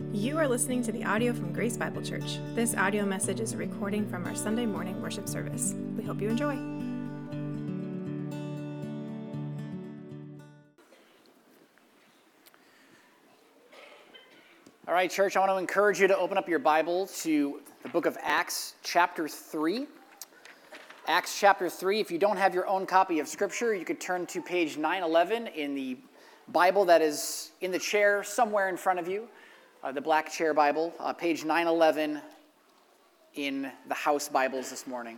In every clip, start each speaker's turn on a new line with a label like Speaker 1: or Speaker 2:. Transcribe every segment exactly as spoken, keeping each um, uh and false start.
Speaker 1: You are listening to the audio from Grace Bible Church. This audio message is a recording from our Sunday morning worship service. We hope you enjoy.
Speaker 2: All right, church, I want to encourage you to open up your Bible to the book of Acts, chapter three. Acts chapter three. If you don't have your own copy of Scripture, you could turn to page nine eleven in the Bible that is in the chair somewhere in front of you, uh, the black chair Bible, uh, page nine eleven in the house Bibles this morning.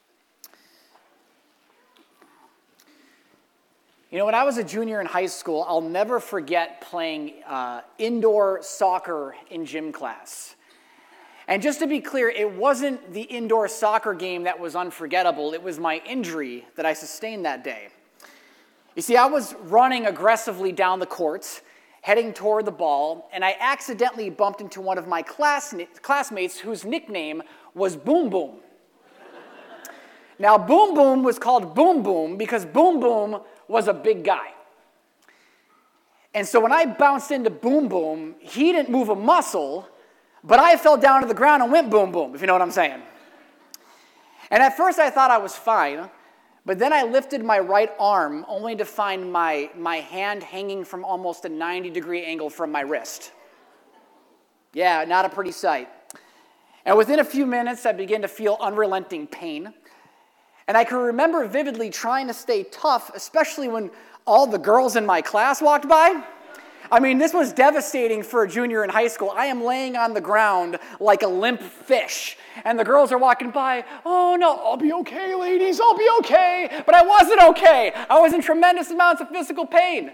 Speaker 2: You know, when I was a junior in high school, I'll never forget playing uh, indoor soccer in gym class. And just to be clear, it wasn't the indoor soccer game that was unforgettable. It was my injury that I sustained that day. You see, I was running aggressively down the court, heading toward the ball, and I accidentally bumped into one of my class, classmates whose nickname was Boom Boom. Now, Boom Boom was called Boom Boom because Boom Boom was a big guy. And so when I bounced into Boom Boom, he didn't move a muscle, but I fell down to the ground and went boom boom, if you know what I'm saying. And at first I thought I was fine, but then I lifted my right arm only to find my, my hand hanging from almost a ninety degree angle from my wrist. Yeah, not a pretty sight. And within a few minutes, I began to feel unrelenting pain. And I can remember vividly trying to stay tough, especially when all the girls in my class walked by. I mean, this was devastating for a junior in high school. I am laying on the ground like a limp fish, and the girls are walking by. Oh, no, I'll be okay, ladies, I'll be okay. But I wasn't okay. I was in tremendous amounts of physical pain.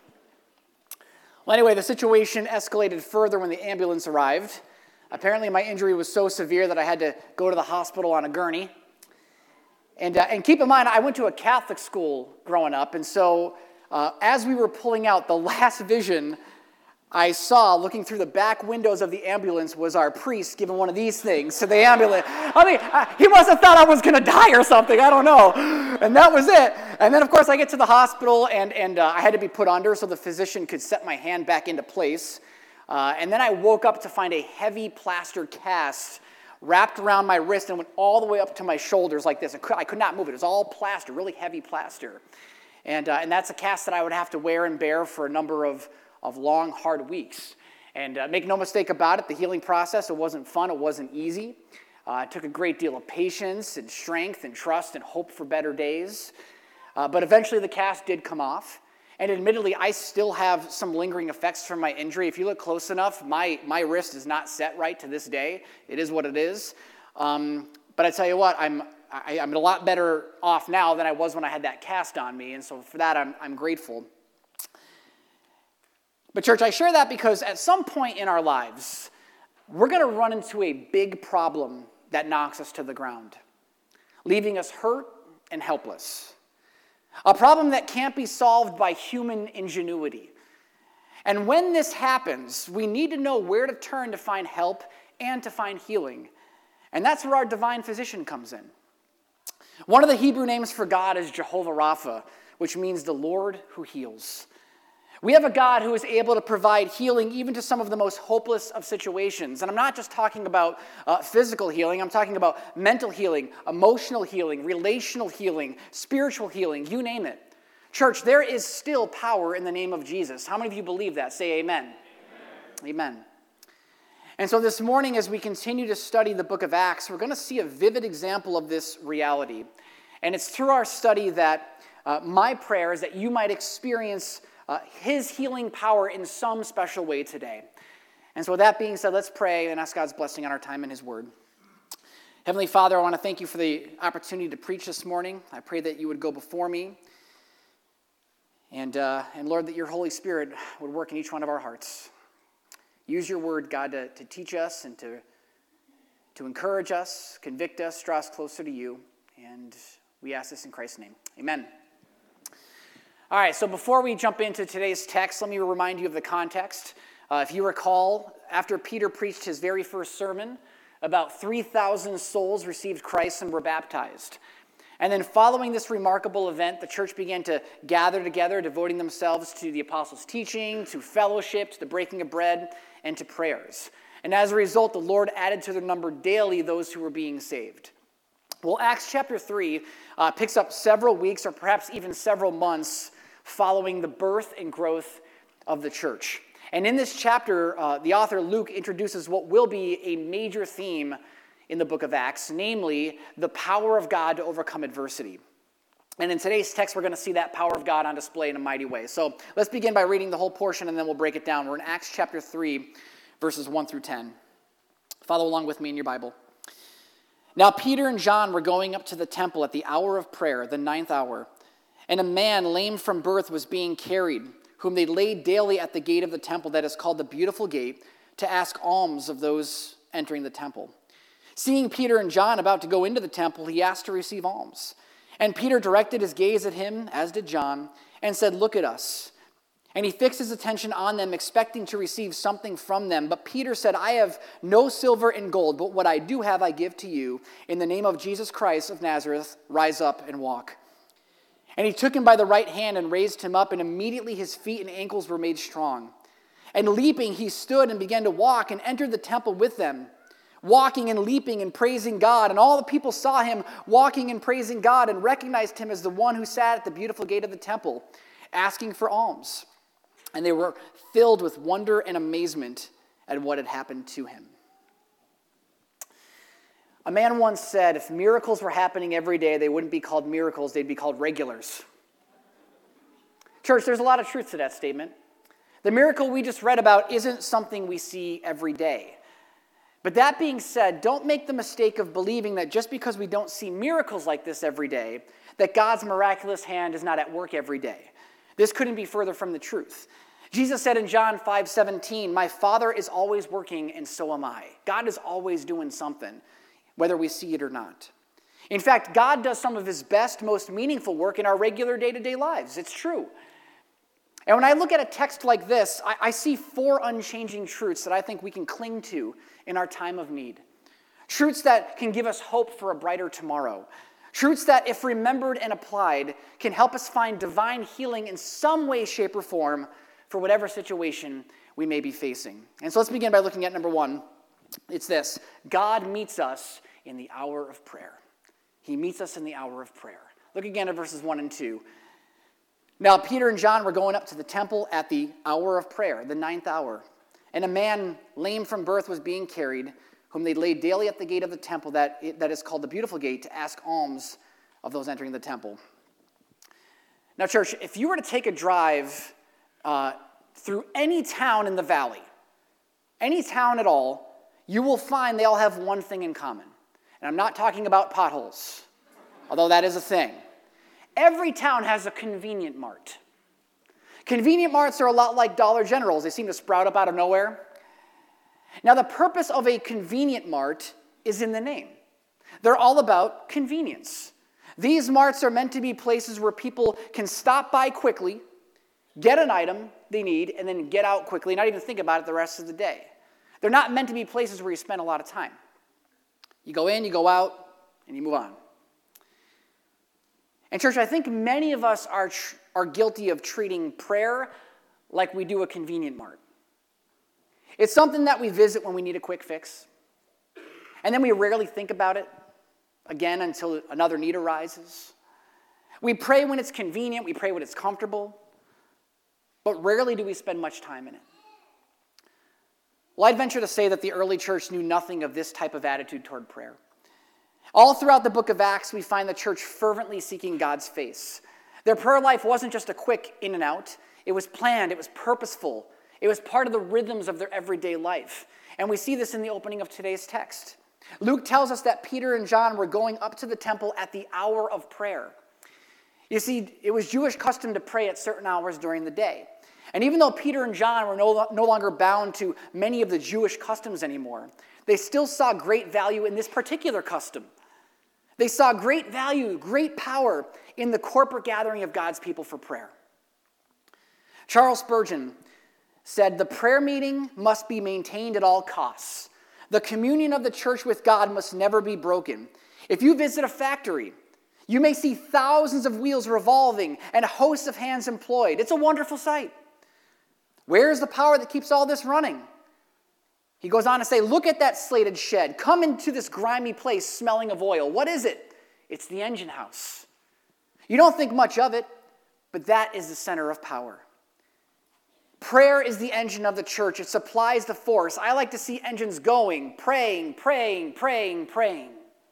Speaker 2: Well, anyway, the situation escalated further when the ambulance arrived. Apparently, my injury was so severe that I had to go to the hospital on a gurney. And, uh, and keep in mind, I went to a Catholic school growing up, and so Uh, as we were pulling out, the last vision I saw looking through the back windows of the ambulance was our priest giving one of these things to the ambulance. I mean, I, he must have thought I was going to die or something. I don't know. And that was it. And then, of course, I get to the hospital, and, and uh, I had to be put under so the physician could set my hand back into place. Uh, and then I woke up to find a heavy plaster cast wrapped around my wrist and went all the way up to my shoulders like this. I could, I could not move it. It was all plaster, really heavy plaster. And, uh, and that's a cast that I would have to wear and bear for a number of, of long, hard weeks. And uh, make no mistake about it, the healing process, it wasn't fun, it wasn't easy. Uh, it took a great deal of patience and strength and trust and hope for better days. Uh, but eventually the cast did come off. And admittedly, I still have some lingering effects from my injury. If you look close enough, my, my wrist is not set right to this day. It is what it is. Um, but I tell you what, I'm I, I'm a lot better off now than I was when I had that cast on me, and so for that I'm, I'm grateful. But church, I share that because at some point in our lives, we're going to run into a big problem that knocks us to the ground, leaving us hurt and helpless. A problem that can't be solved by human ingenuity. And when this happens, we need to know where to turn to find help and to find healing. And that's where our divine physician comes in. One of the Hebrew names for God is Jehovah Rapha, which means the Lord who heals. We have a God who is able to provide healing even to some of the most hopeless of situations. And I'm not just talking about uh, physical healing. I'm talking about mental healing, emotional healing, relational healing, spiritual healing, you name it. Church, there is still power in the name of Jesus. How many of you believe that? Say amen. Amen. Amen. And so this morning, as we continue to study the book of Acts, we're going to see a vivid example of this reality. And it's through our study that uh, my prayer is that you might experience uh, his healing power in some special way today. And so with that being said, let's pray and ask God's blessing on our time in his word. Heavenly Father, I want to thank you for the opportunity to preach this morning. I pray that you would go before me. And, uh, and Lord, that your Holy Spirit would work in each one of our hearts. Use your word, God, to, to teach us and to, to encourage us, convict us, draw us closer to you. And we ask this in Christ's name. Amen. All right, so before we jump into today's text, let me remind you of the context. Uh, if you recall, after Peter preached his very first sermon, about three thousand souls received Christ and were baptized. And then following this remarkable event, the church began to gather together, devoting themselves to the apostles' teaching, to fellowship, to the breaking of bread, and to prayers. And as a result, the Lord added to their number daily those who were being saved. Well, Acts chapter three uh, picks up several weeks or perhaps even several months following the birth and growth of the church. And in this chapter, uh, the author Luke introduces what will be a major theme in the book of Acts, namely the power of God to overcome adversity. And in today's text, we're going to see that power of God on display in a mighty way. So let's begin by reading the whole portion, and then we'll break it down. We're in Acts chapter three, verses one through ten. Follow along with me in your Bible. Now Peter and John were going up to the temple at the hour of prayer, the ninth hour, and a man lame from birth was being carried, whom they laid daily at the gate of the temple that is called the Beautiful Gate, to ask alms of those entering the temple. Seeing Peter and John about to go into the temple, he asked to receive alms. And Peter directed his gaze at him, as did John, and said, "Look at us." And he fixed his attention on them, expecting to receive something from them. But Peter said, "I have no silver and gold, but what I do have I give to you. In the name of Jesus Christ of Nazareth, rise up and walk." And he took him by the right hand and raised him up, and immediately his feet and ankles were made strong. And leaping, he stood and began to walk and entered the temple with them, walking and leaping and praising God. And all the people saw him walking and praising God and recognized him as the one who sat at the beautiful gate of the temple, asking for alms. And they were filled with wonder and amazement at what had happened to him. A man once said, if miracles were happening every day, they wouldn't be called miracles, they'd be called regulars. Church, there's a lot of truth to that statement. The miracle we just read about isn't something we see every day. But that being said, don't make the mistake of believing that just because we don't see miracles like this every day, that God's miraculous hand is not at work every day. This couldn't be further from the truth. Jesus said in John five seventeen, "My Father is always working, and so am I." God is always doing something, whether we see it or not. In fact, God does some of his best, most meaningful work in our regular day-to-day lives. It's true. And when I look at a text like this, I, I see four unchanging truths that I think we can cling to in our time of need. Truths that can give us hope for a brighter tomorrow. Truths that, if remembered and applied, can help us find divine healing in some way, shape, or form for whatever situation we may be facing. And so let's begin by looking at number one. It's this: God meets us in the hour of prayer. He meets us in the hour of prayer. Look again at verses one and two. Now Peter and John were going up to the temple at the hour of prayer, the ninth hour. And a man lame from birth was being carried, whom they laid daily at the gate of the temple that, that is called the Beautiful Gate, to ask alms of those entering the temple. Now, church, if you were to take a drive uh, through any town in the valley, any town at all, you will find they all have one thing in common. And I'm not talking about potholes, although that is a thing. Every town has a convenient mart. Convenient marts are a lot like Dollar Generals. They seem to sprout up out of nowhere. Now, the purpose of a convenient mart is in the name. They're all about convenience. These marts are meant to be places where people can stop by quickly, get an item they need, and then get out quickly, not even think about it the rest of the day. They're not meant to be places where you spend a lot of time. You go in, you go out, and you move on. And church, I think many of us are, tr- are guilty of treating prayer like we do a convenient mart. It's something that we visit when we need a quick fix, and then we rarely think about it again until another need arises. We pray when it's convenient, we pray when it's comfortable, but rarely do we spend much time in it. Well, I'd venture to say that the early church knew nothing of this type of attitude toward prayer. All throughout the book of Acts, we find the church fervently seeking God's face. Their prayer life wasn't just a quick in and out. It was planned. It was purposeful. It was part of the rhythms of their everyday life. And we see this in the opening of today's text. Luke tells us that Peter and John were going up to the temple at the hour of prayer. You see, it was Jewish custom to pray at certain hours during the day. And even though Peter and John were no, no longer bound to many of the Jewish customs anymore, they still saw great value in this particular custom. They saw great value, great power in the corporate gathering of God's people for prayer. Charles Spurgeon said, "The prayer meeting must be maintained at all costs. The communion of the church with God must never be broken. If you visit a factory, You may see thousands of wheels revolving and hosts of hands employed. It's a wonderful sight. Where is the power that keeps all this running? He goes on to say, look at that slated shed. Come into this grimy place smelling of oil. What is it? It's the engine house. You don't think much of it, but that is the center of power. Prayer is the engine of the church. It supplies the force. I like to see engines going, praying, praying, praying, praying.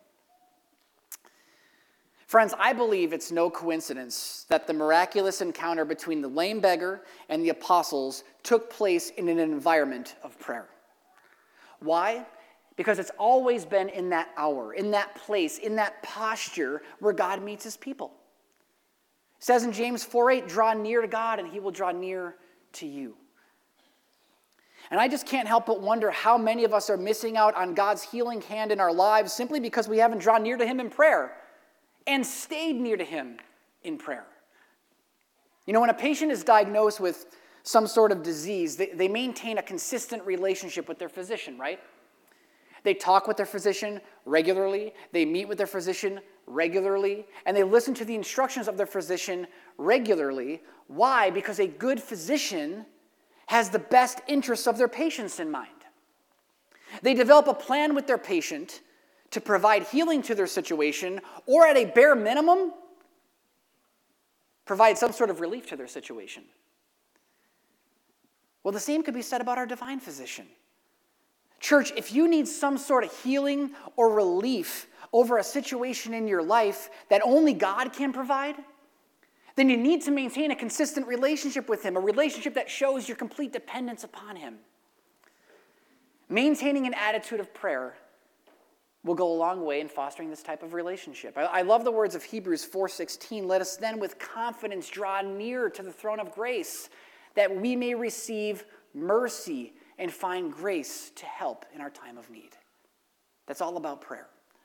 Speaker 2: Friends, I believe it's no coincidence that the miraculous encounter between the lame beggar and the apostles took place in an environment of prayer. Why? Because it's always been in that hour, in that place, in that posture where God meets his people. It says in James four eight, draw near to God and he will draw near to you. And I just can't help but wonder how many of us are missing out on God's healing hand in our lives simply because we haven't drawn near to him in prayer and stayed near to him in prayer. You know, when a patient is diagnosed with some sort of disease, they, they maintain a consistent relationship with their physician, right? They talk with their physician regularly, they meet with their physician regularly, and they listen to the instructions of their physician regularly. Why? Because a good physician has the best interests of their patients in mind. They develop a plan with their patient to provide healing to their situation, or at a bare minimum, provide some sort of relief to their situation. Well, the same could be said about our divine physician. Church, if you need some sort of healing or relief over a situation in your life that only God can provide, then you need to maintain a consistent relationship with him, a relationship that shows your complete dependence upon him. Maintaining an attitude of prayer will go a long way in fostering this type of relationship. I, I love the words of Hebrews four sixteen. Let us then with confidence draw near to the throne of grace, that we may receive mercy and find grace to help in our time of need. That's all about prayer.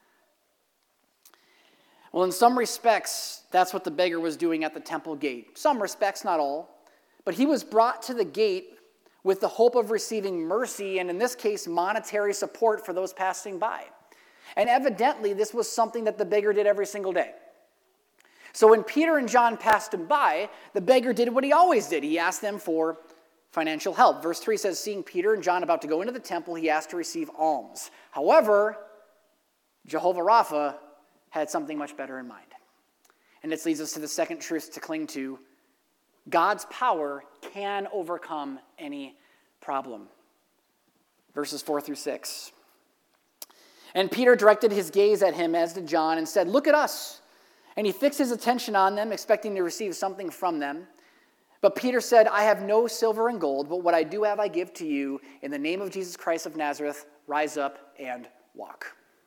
Speaker 2: Well, in some respects, that's what the beggar was doing at the temple gate. Some respects, not all. But he was brought to the gate with the hope of receiving mercy, and in this case, monetary support for those passing by. And evidently, this was something that the beggar did every single day. So when Peter and John passed him by, the beggar did what he always did. He asked them for financial help. Verse three says, seeing Peter and John about to go into the temple, he asked to receive alms. However, Jehovah Rapha had something much better in mind. And this leads us to the second truth to cling to. God's power can overcome any problem. Verses four through six. And Peter directed his gaze at him, as did John, and said, look at us. And he fixed his attention on them, expecting to receive something from them. But Peter said, I have no silver and gold, but what I do have I give to you. In the name of Jesus Christ of Nazareth, rise up and walk.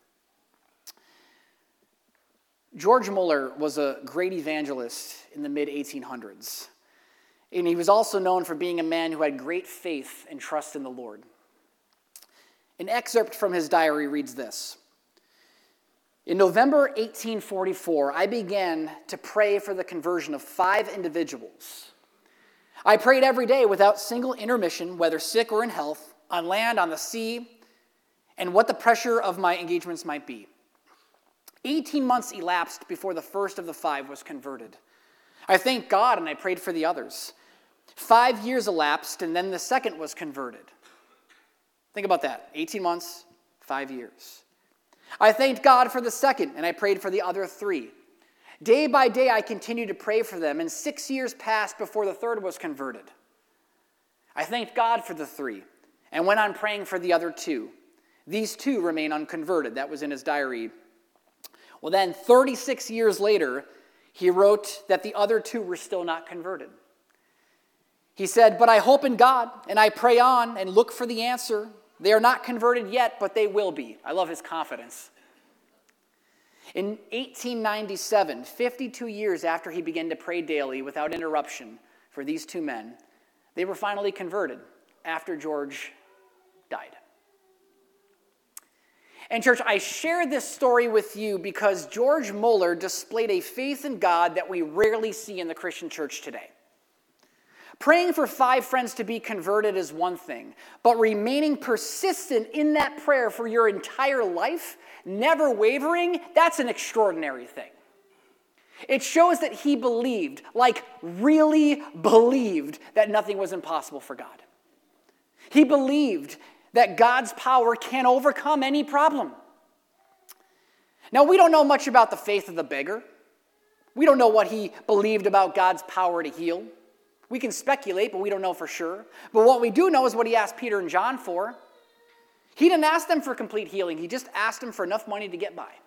Speaker 2: George Muller was a great evangelist in the mid eighteen hundreds. And he was also known for being a man who had great faith and trust in the Lord. An excerpt from his diary reads this. In November eighteen forty-four, I began to pray for the conversion of five individuals. I prayed every day without single intermission, whether sick or in health, on land, on the sea, and what the pressure of my engagements might be. Eighteen months elapsed before the first of the five was converted. I thanked God and I prayed for the others. Five years elapsed and then the second was converted. Think about that. eighteen months, five years. I thanked God for the second and I prayed for the other three. Day by day I continued to pray for them, and six years passed before the third was converted. I thanked God for the three and went on praying for the other two. These two remain unconverted. That was in his diary. Well, then, thirty-six years later, he wrote that the other two were still not converted. He said, but I hope in God, and I pray on and look for the answer. They are not converted yet, but they will be. I love his confidence. In eighteen ninety-seven, fifty-two years after he began to pray daily without interruption for these two men, they were finally converted after George died. And church, I share this story with you because George Muller displayed a faith in God that we rarely see in the Christian church today. Praying for five friends to be converted is one thing, but remaining persistent in that prayer for your entire life, never wavering, that's an extraordinary thing. It shows that he believed, like really believed, that nothing was impossible for God. He believed that God's power can overcome any problem. Now, we don't know much about the faith of the beggar. We don't know what he believed about God's power to heal. We can speculate, but we don't know for sure. But what we do know is what he asked Peter and John for. He didn't ask them for complete healing. He just asked them for enough money to get by.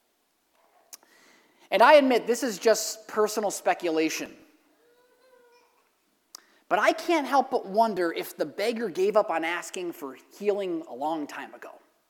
Speaker 2: And I admit, this is just personal speculation. But I can't help but wonder if the beggar gave up on asking for healing a long time ago.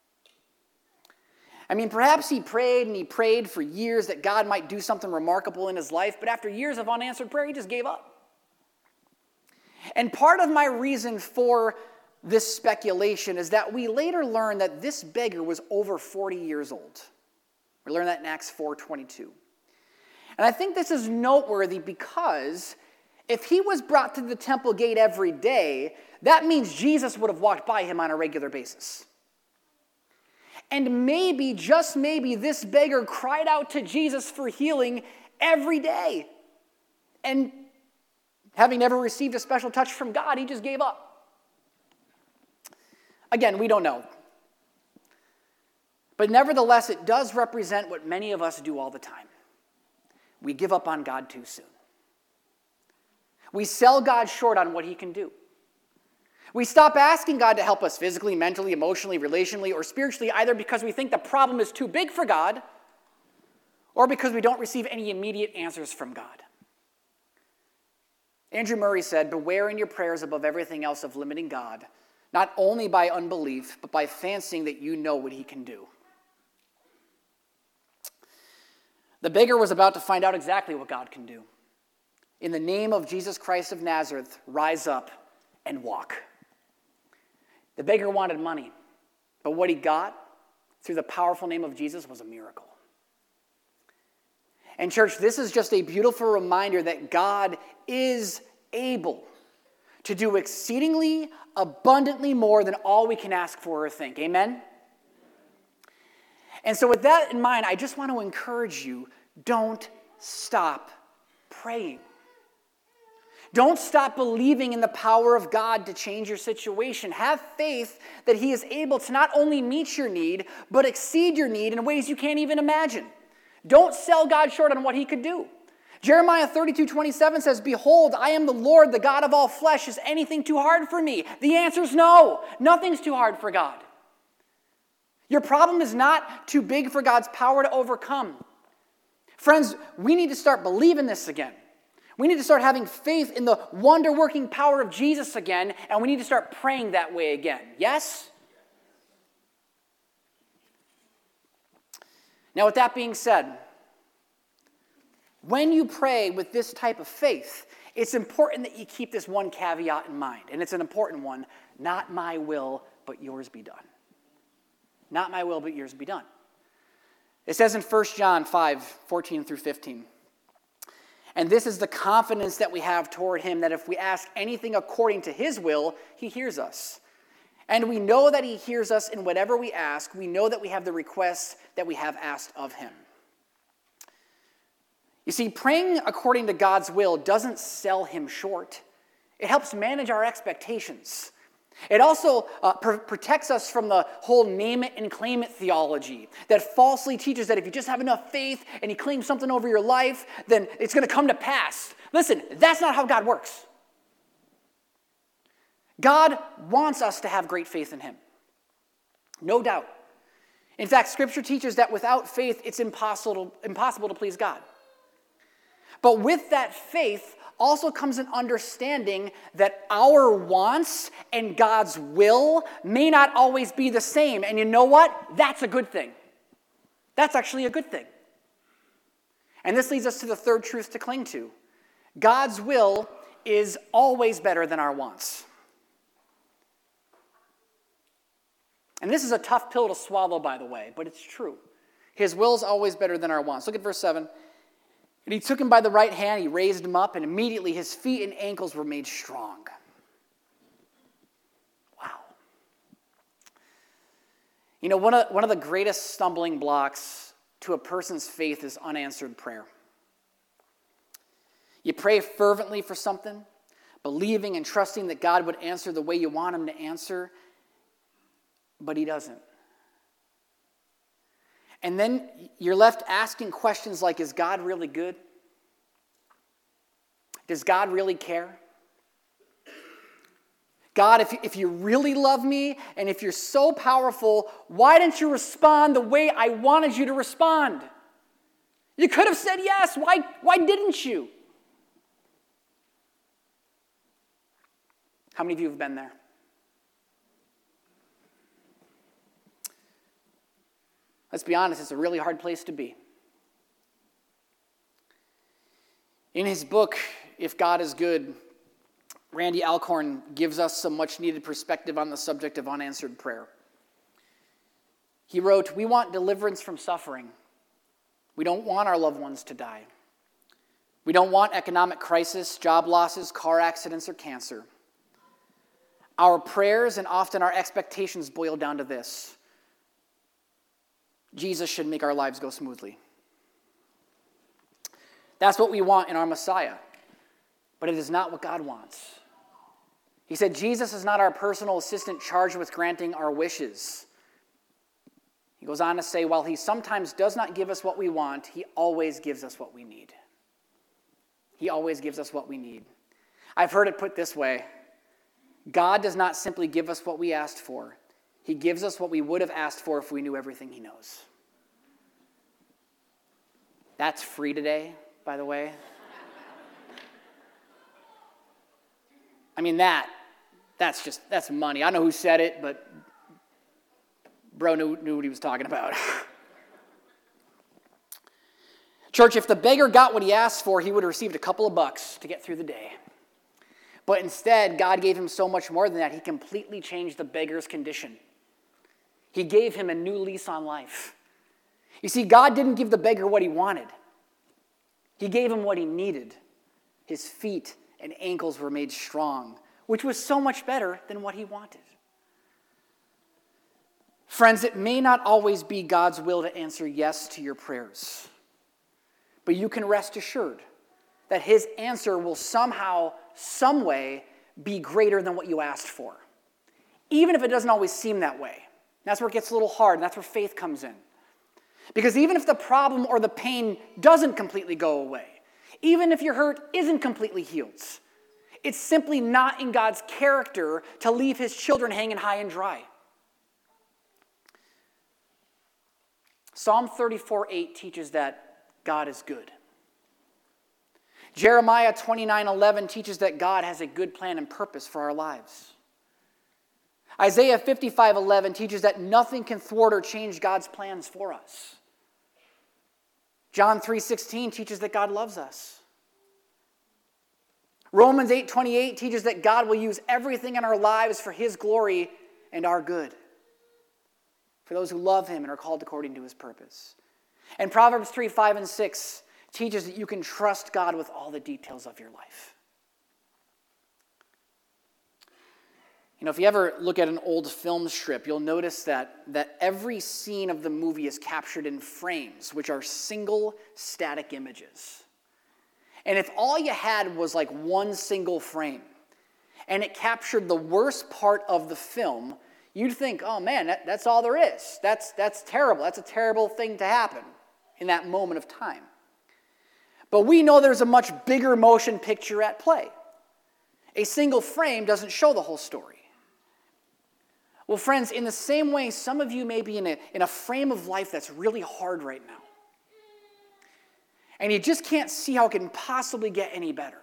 Speaker 2: I mean, perhaps he prayed and he prayed for years that God might do something remarkable in his life, but after years of unanswered prayer, he just gave up. And part of my reason for this speculation is that we later learn that this beggar was over forty years old. We learn that in Acts four twenty-two. And I think this is noteworthy because if he was brought to the temple gate every day, that means Jesus would have walked by him on a regular basis. And maybe, just maybe, this beggar cried out to Jesus for healing every day. And having never received a special touch from God, he just gave up. Again, we don't know. But nevertheless, it does represent what many of us do all the time. We give up on God too soon. We sell God short on what he can do. We stop asking God to help us physically, mentally, emotionally, relationally, or spiritually, either because we think the problem is too big for God or because we don't receive any immediate answers from God. Andrew Murray said, "Beware in your prayers above everything else of limiting God, not only by unbelief, but by fancying that you know what he can do." The beggar was about to find out exactly what God can do. In the name of Jesus Christ of Nazareth, rise up and walk. The beggar wanted money, but what he got through the powerful name of Jesus was a miracle. And church, this is just a beautiful reminder that God is able to do exceedingly abundantly more than all we can ask for or think. Amen? And so with that in mind, I just want to encourage you, don't stop praying. Don't stop believing in the power of God to change your situation. Have faith that he is able to not only meet your need, but exceed your need in ways you can't even imagine. Don't sell God short on what he could do. Jeremiah thirty-two twenty-seven says, "Behold, I am the Lord, the God of all flesh. Is anything too hard for me?" The answer is no. Nothing's too hard for God. Your problem is not too big for God's power to overcome. Friends, we need to start believing this again. We need to start having faith in the wonder-working power of Jesus again, and we need to start praying that way again. Yes? Now, with that being said, when you pray with this type of faith, it's important that you keep this one caveat in mind, and it's an important one. Not my will, but yours be done. Not my will, but yours be done. It says in First John five, fourteen through fifteen, "And this is the confidence that we have toward him, that if we ask anything according to his will, he hears us. And we know that he hears us in whatever we ask. We know that we have the requests that we have asked of him." You see, praying according to God's will doesn't sell him short. It helps manage our expectations. It also uh, pr- protects us from the whole name it and claim it theology that falsely teaches that if you just have enough faith and you claim something over your life, then it's going to come to pass. Listen, that's not how God works. God wants us to have great faith in him. No doubt. In fact, Scripture teaches that without faith, it's impossible, impossible to please God. But with that faith also comes an understanding that our wants and God's will may not always be the same. And you know what? That's a good thing. That's actually a good thing. And this leads us to the third truth to cling to. God's will is always better than our wants. And this is a tough pill to swallow, by the way, but it's true. His will is always better than our wants. Look at verse seven. "And he took him by the right hand, he raised him up, and immediately his feet and ankles were made strong." Wow. You know, one of, one of the greatest stumbling blocks to a person's faith is unanswered prayer. You pray fervently for something, believing and trusting that God would answer the way you want him to answer, but he doesn't. And then you're left asking questions like, is God really good? Does God really care? God, if, if you really love me and if you're so powerful, why didn't you respond the way I wanted you to respond? You could have said yes. Why, why didn't you? How many of you have been there? Let's be honest, it's a really hard place to be. In his book, If God is Good, Randy Alcorn gives us some much-needed perspective on the subject of unanswered prayer. He wrote, "We want deliverance from suffering. We don't want our loved ones to die. We don't want economic crisis, job losses, car accidents, or cancer. Our prayers and often our expectations boil down to this: Jesus should make our lives go smoothly. That's what we want in our Messiah, but it is not what God wants. He said Jesus is not our personal assistant charged with granting our wishes. He goes on to say, while he sometimes does not give us what we want, he always gives us what we need. He always gives us what we need. I've heard it put this way: God does not simply give us what we asked for. He gives us what we would have asked for if we knew everything he knows. That's free today, by the way. I mean, that, that's just, that's money. I don't know who said it, but bro knew, knew what he was talking about. Church, if the beggar got what he asked for, he would have received a couple of bucks to get through the day. But instead, God gave him so much more than that. He completely changed the beggar's condition. He gave him a new lease on life. You see, God didn't give the beggar what he wanted. He gave him what he needed. His feet and ankles were made strong, which was so much better than what he wanted. Friends, it may not always be God's will to answer yes to your prayers, but you can rest assured that his answer will somehow, some way, be greater than what you asked for, even if it doesn't always seem that way. That's where it gets a little hard, and that's where faith comes in. Because even if the problem or the pain doesn't completely go away, even if your hurt isn't completely healed, it's simply not in God's character to leave his children hanging high and dry. Psalm thirty-four eight teaches that God is good. Jeremiah twenty-nine eleven teaches that God has a good plan and purpose for our lives. Isaiah fifty-five eleven teaches that nothing can thwart or change God's plans for us. John three sixteen teaches that God loves us. Romans eight twenty-eight teaches that God will use everything in our lives for his glory and our good, for those who love him and are called according to his purpose. And Proverbs three five and six teaches that you can trust God with all the details of your life. You know, if you ever look at an old film strip, you'll notice that, that every scene of the movie is captured in frames, which are single static images. And if all you had was like one single frame, and it captured the worst part of the film, you'd think, oh man, that, that's all there is. That's, that's terrible. That's a terrible thing to happen in that moment of time. But we know there's a much bigger motion picture at play. A single frame doesn't show the whole story. Well, friends, in the same way, some of you may be in a, in a frame of life that's really hard right now. And you just can't see how it can possibly get any better.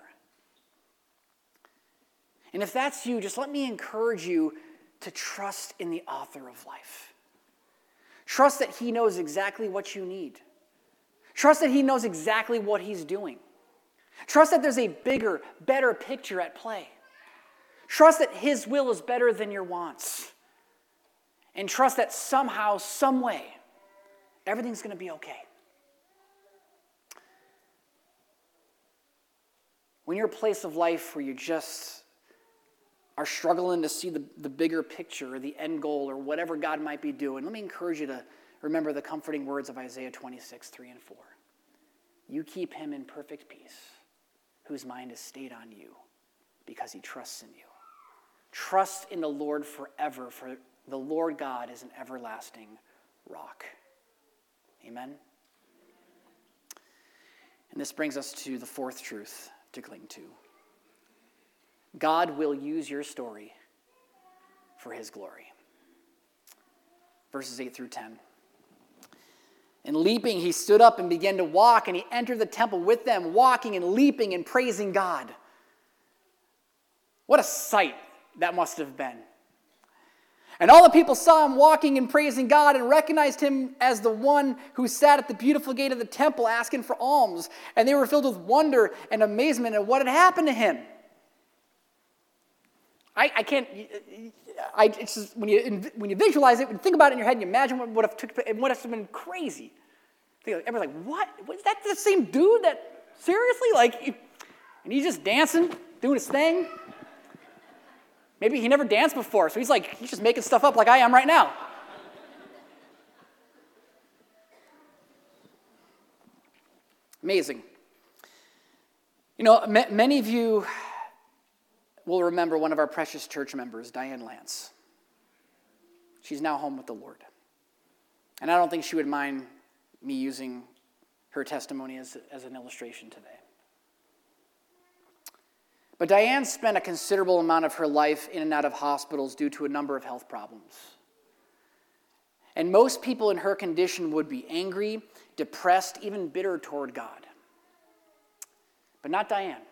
Speaker 2: And if that's you, just let me encourage you to trust in the author of life. Trust that he knows exactly what you need. Trust that he knows exactly what he's doing. Trust that there's a bigger, better picture at play. Trust that his will is better than your wants. And trust that somehow, some way, everything's going to be okay. When you're in a place of life where you just are struggling to see the, the bigger picture or the end goal or whatever God might be doing, let me encourage you to remember the comforting words of Isaiah twenty-six, three and four. You keep him in perfect peace, whose mind is stayed on you because he trusts in you. Trust in the Lord forever, for the Lord God is an everlasting rock. Amen? And this brings us to the fourth truth to cling to. God will use your story for his glory. Verses eight through ten. And leaping, he stood up and began to walk, and he entered the temple with them, walking and leaping and praising God. What a sight that must have been. And all the people saw him walking and praising God and recognized him as the one who sat at the beautiful gate of the temple asking for alms. And they were filled with wonder and amazement at what had happened to him. I, I can't, I, it's just, when you when you visualize it, when you think about it in your head, and you imagine what would have took, it would have been crazy. Everybody's like, what? Was that the same dude that, seriously? Like, and he's just dancing, doing his thing. Maybe he never danced before, so he's like, he's just making stuff up like I am right now. Amazing. You know, m- many of you will remember one of our precious church members, Diane Lance. She's now home with the Lord. And I don't think she would mind me using her testimony as, as an illustration today. But Diane spent a considerable amount of her life in and out of hospitals due to a number of health problems. And most people in her condition would be angry, depressed, even bitter toward God. But not Diane.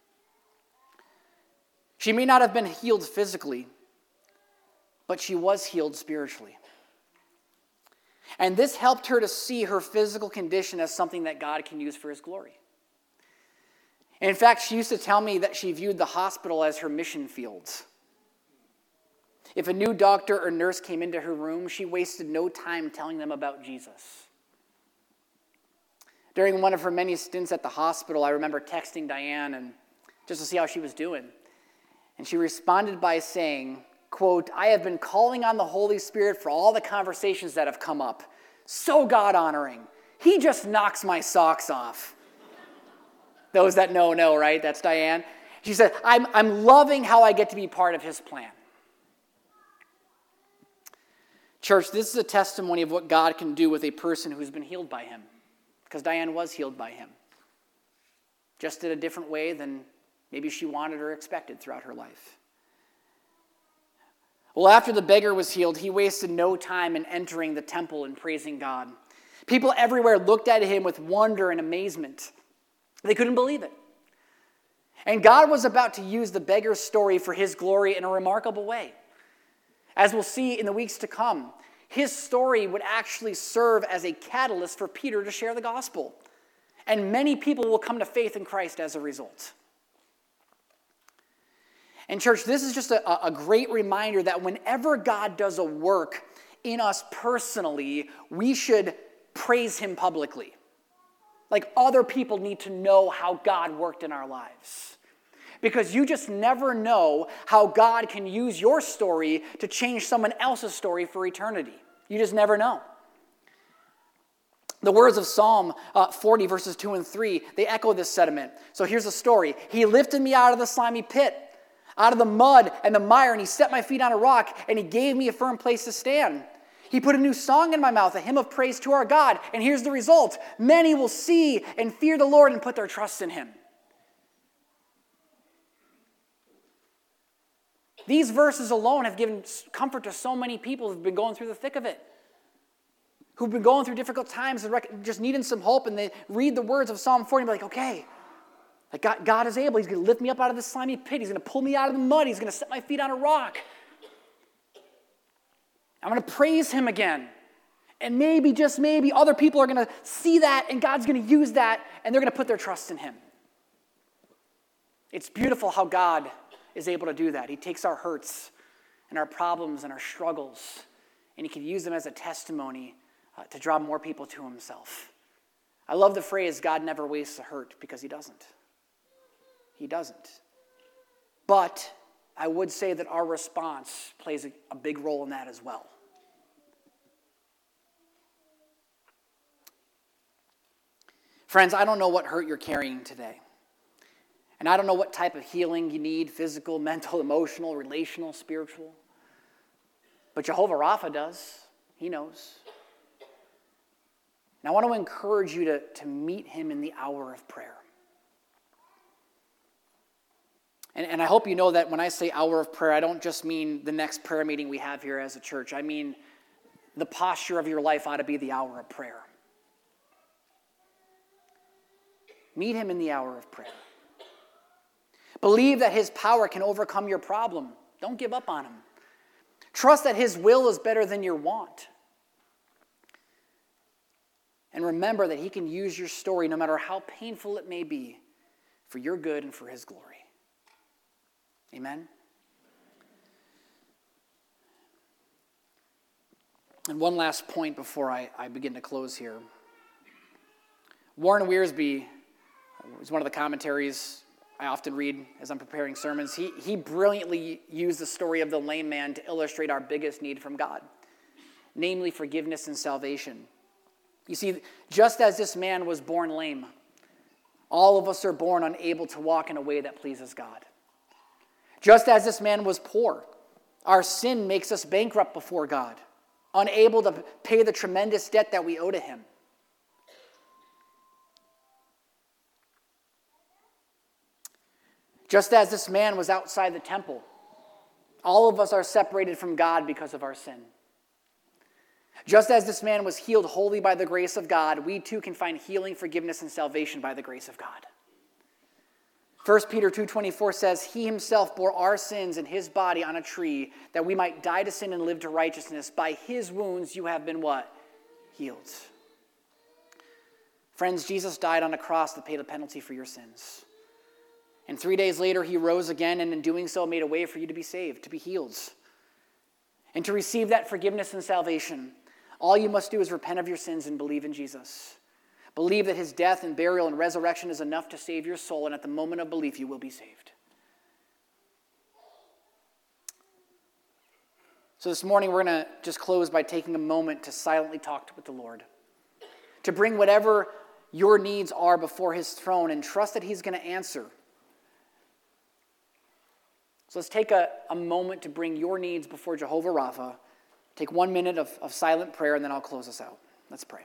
Speaker 2: She may not have been healed physically, but she was healed spiritually. And this helped her to see her physical condition as something that God can use for his glory. In fact, she used to tell me that she viewed the hospital as her mission fields. If a new doctor or nurse came into her room, she wasted no time telling them about Jesus. During one of her many stints at the hospital, I remember texting Diane and just to see how she was doing. And she responded by saying, quote, "I have been calling on the Holy Spirit for all the conversations that have come up. So God-honoring. He just knocks my socks off." Those that know, know, right? That's Diane. She said, I'm, I'm loving how I get to be part of his plan. Church, this is a testimony of what God can do with a person who's been healed by him. Because Diane was healed by him. Just in a different way than maybe she wanted or expected throughout her life. Well, after the beggar was healed, he wasted no time in entering the temple and praising God. People everywhere looked at him with wonder and amazement. They couldn't believe it. And God was about to use the beggar's story for his glory in a remarkable way. As we'll see in the weeks to come, his story would actually serve as a catalyst for Peter to share the gospel. And many people will come to faith in Christ as a result. And church, this is just a, a great reminder that whenever God does a work in us personally, we should praise him publicly. Like other people need to know how God worked in our lives. Because you just never know how God can use your story to change someone else's story for eternity. You just never know. The words of Psalm uh, forty, verses two and three, they echo this sentiment. So here's the story. He lifted me out of the slimy pit, out of the mud and the mire, and he set my feet on a rock, and he gave me a firm place to stand. He put a new song in my mouth, a hymn of praise to our God. And here's the result. Many will see and fear the Lord and put their trust in him. These verses alone have given comfort to so many people who've been going through the thick of it, who've been going through difficult times and just needing some hope, and they read the words of Psalm forty and be like, okay, like God, God is able. He's going to lift me up out of this slimy pit. He's going to pull me out of the mud. He's going to set my feet on a rock. I'm going to praise him again. And maybe, just maybe, other people are going to see that, and God's going to use that, and they're going to put their trust in him. It's beautiful how God is able to do that. He takes our hurts and our problems and our struggles, and he can use them as a testimony uh, to draw more people to himself. I love the phrase, God never wastes a hurt, because he doesn't. He doesn't. But I would say that our response plays a, a big role in that as well. Friends, I don't know what hurt you're carrying today. And I don't know what type of healing you need, physical, mental, emotional, relational, spiritual. But Jehovah Rapha does. He knows. And I want to encourage you to, to meet him in the hour of prayer. And, and I hope you know that when I say hour of prayer, I don't just mean the next prayer meeting we have here as a church. I mean the posture of your life ought to be the hour of prayer. Meet him in the hour of prayer. Believe that his power can overcome your problem. Don't give up on him. Trust that his will is better than your want. And remember that he can use your story, no matter how painful it may be, for your good and for his glory. Amen? And one last point before I, I begin to close here. Warren Wiersbe is one of the commentaries I often read as I'm preparing sermons. He, he brilliantly used the story of the lame man to illustrate our biggest need from God, namely forgiveness and salvation. You see, just as this man was born lame, all of us are born unable to walk in a way that pleases God. Just as this man was poor, our sin makes us bankrupt before God, unable to pay the tremendous debt that we owe to him. Just as this man was outside the temple, all of us are separated from God because of our sin. Just as this man was healed wholly by the grace of God, we too can find healing, forgiveness, and salvation by the grace of God. First Peter two twenty-four says, he himself bore our sins in his body on a tree, that we might die to sin and live to righteousness. By his wounds you have been what? Healed. Friends, Jesus died on a cross to pay the penalty for your sins. And three days later he rose again, and in doing so made a way for you to be saved, to be healed. And to receive that forgiveness and salvation, all you must do is repent of your sins and believe in Jesus. Believe that his death and burial and resurrection is enough to save your soul, and at the moment of belief, you will be saved. So this morning, we're going to just close by taking a moment to silently talk with the Lord, to bring whatever your needs are before his throne and trust that he's going to answer. So let's take a, a moment to bring your needs before Jehovah Rapha. Take one minute of, of silent prayer, and then I'll close us out. Let's pray.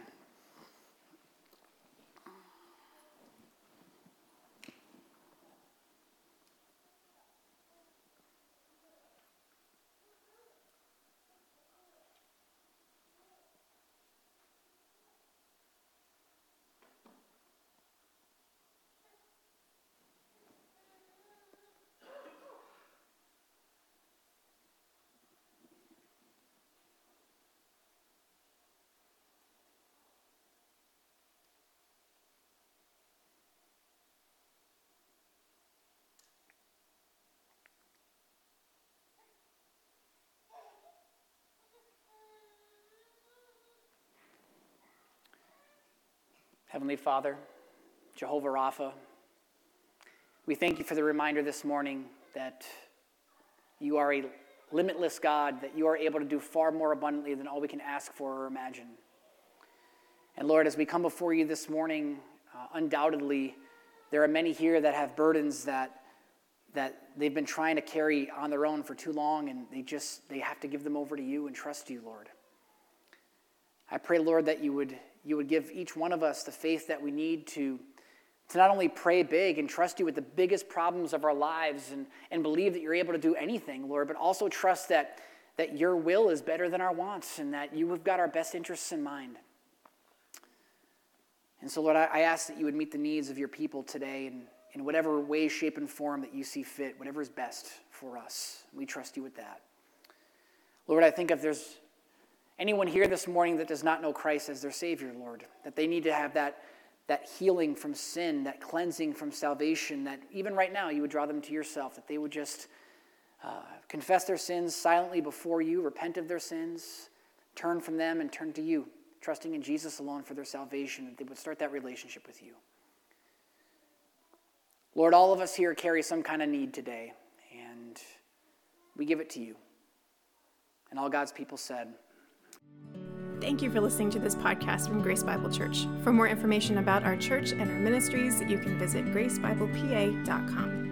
Speaker 2: Heavenly Father, Jehovah Rapha, we thank you for the reminder this morning that you are a limitless God, that you are able to do far more abundantly than all we can ask for or imagine. And Lord, as we come before you this morning, uh, undoubtedly, there are many here that have burdens that that they've been trying to carry on their own for too long, and they just, they have to give them over to you and trust you, Lord. I pray, Lord, that you would you would give each one of us the faith that we need to, to not only pray big and trust you with the biggest problems of our lives and, and believe that you're able to do anything, Lord, but also trust that, that your will is better than our wants and that you have got our best interests in mind. And so, Lord, I, I ask that you would meet the needs of your people today in, in whatever way, shape, and form that you see fit, whatever is best for us. We trust you with that. Lord, I think if there's anyone here this morning that does not know Christ as their Savior, Lord, that they need to have that, that healing from sin, that cleansing from salvation, that even right now you would draw them to yourself, that they would just uh, confess their sins silently before you, repent of their sins, turn from them and turn to you, trusting in Jesus alone for their salvation, that they would start that relationship with you. Lord, all of us here carry some kind of need today, and we give it to you. And all God's people said,
Speaker 1: Thank you for listening to this podcast from Grace Bible Church. For more information about our church and our ministries, you can visit grace bible p a dot com.